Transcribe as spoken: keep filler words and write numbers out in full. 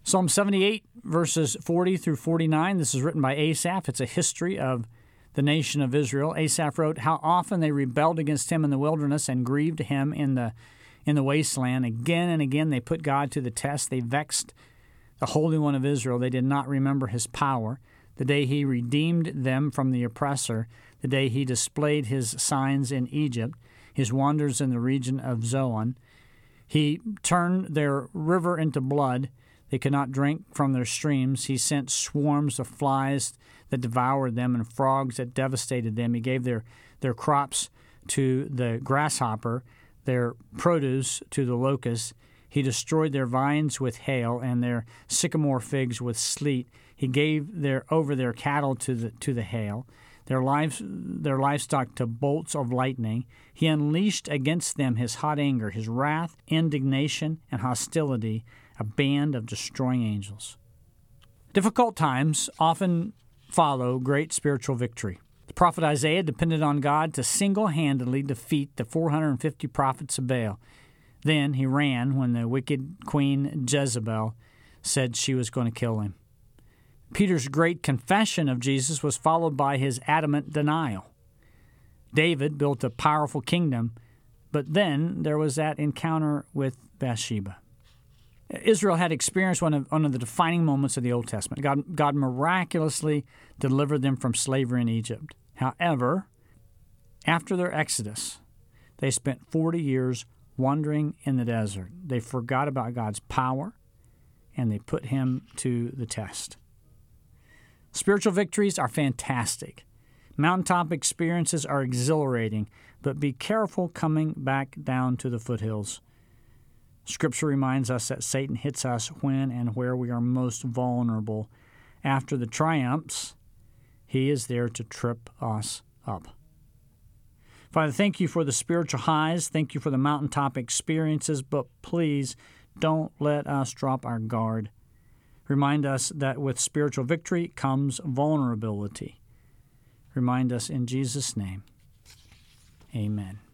Psalm seventy-eight, verses forty through forty-nine. This is written by Asaph. It's a history of the nation of Israel. Asaph wrote, "How often they rebelled against him in the wilderness and grieved him in the in the wasteland. Again and again they put God to the test. They vexed the Holy One of Israel. They did not remember his power, the day he redeemed them from the oppressor, the day he displayed his signs in Egypt, his wonders in the region of Zoan. He turned their river into blood. They could not drink from their streams. He sent swarms of flies that devoured them and frogs that devastated them. He gave their, their crops to the grasshopper, their produce to the locust. He destroyed their vines with hail and their sycamore figs with sleet. He gave their over their cattle to the to the hail, their lives their livestock to bolts of lightning. He unleashed against them his hot anger, his wrath, indignation, and hostility, a band of destroying angels." Difficult times often follow great spiritual victory. The prophet Isaiah depended on God to single-handedly defeat the four hundred fifty prophets of Baal. Then he ran when the wicked queen Jezebel said she was going to kill him. Peter's great confession of Jesus was followed by his adamant denial. David built a powerful kingdom, but then there was that encounter with Bathsheba. Israel had experienced one of, one of the defining moments of the Old Testament. God, God miraculously delivered them from slavery in Egypt. However, after their exodus, they spent forty years wandering in the desert. They forgot about God's power, and they put him to the test. Spiritual victories are fantastic. Mountaintop experiences are exhilarating, but be careful coming back down to the foothills. Scripture reminds us that Satan hits us when and where we are most vulnerable. After the triumphs, he is there to trip us up. Father, thank you for the spiritual highs. Thank you for the mountaintop experiences, but please don't let us drop our guard. Remind us that with spiritual victory comes vulnerability. Remind us in Jesus' name. Amen.